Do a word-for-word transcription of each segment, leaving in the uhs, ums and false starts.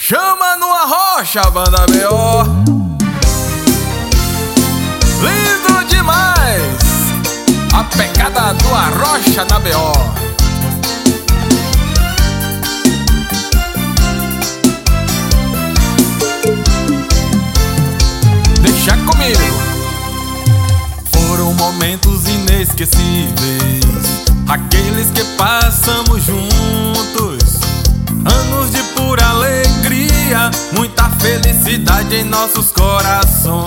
Chama numa rocha, banda B O. Lindo demais, a pegada do Arrocha na B O. Deixa comigo. Foram momentos inesquecíveis, aqueles que passamos juntos. Anos de pura alegria, muita felicidade em nossos corações.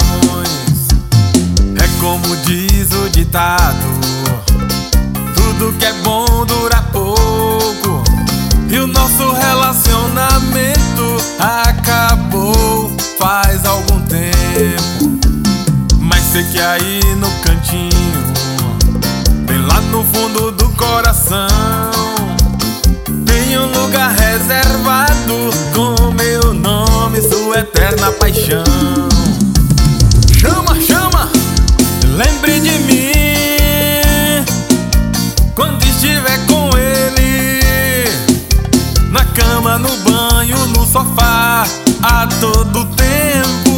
É como diz o ditado: tudo que é bom dura pouco. E o nosso relacionamento acabou faz algum tempo. Mas sei que aí no cantinho, bem lá no fundo do coração, tem um lugar reservado com meu nome, sua eterna paixão. Chama, chama, lembre de mim quando estiver com ele, na cama, no banho, no sofá, a todo tempo.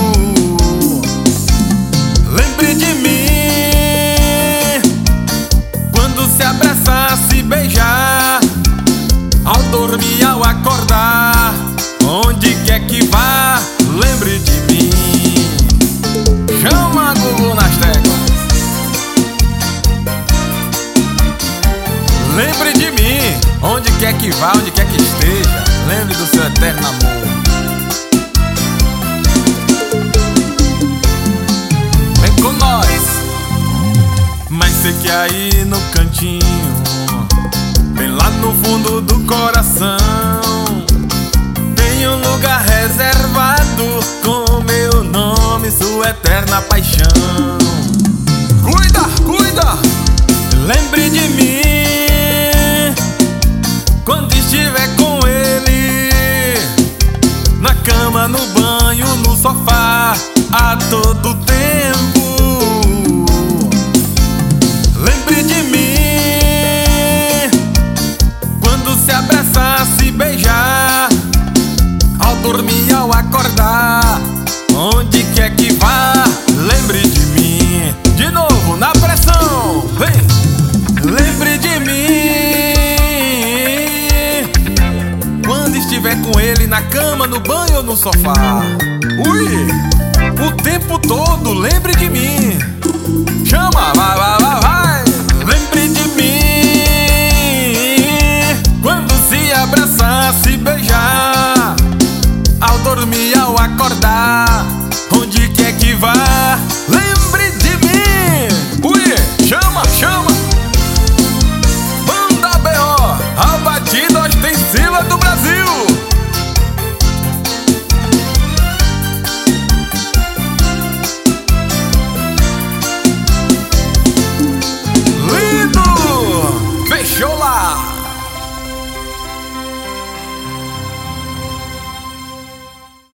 Lembre de mim quando se abraçar, se beijar, ao dormir, ao acordar, onde quer que vá, lembre de mim. Chama Gugu nas teclas. Lembre de mim, onde quer que vá, onde quer que esteja, lembre do seu eterno amor. Vem com nós. Mas sei que aí no cantinho, bem lá no fundo do coração, tem um lugar reservado com meu nome, sua eterna paixão. Cuida, cuida, lembre de mim quando estiver com ele, na cama, no banho, no sofá, a todo tempo. Lembre de mim quando se abraçar, se beijar, ao dormir, ao acordar, onde quer que vá, lembre de mim. De novo, na pressão, vem. Lembre de mim quando estiver com ele, na cama, no banho ou no sofá. Ui, o tempo todo, lembre de mim. Chama, vai, vai, vai, vai. Lembre de mim quando se abraçar, se beijar, ao dormir, ao acordar,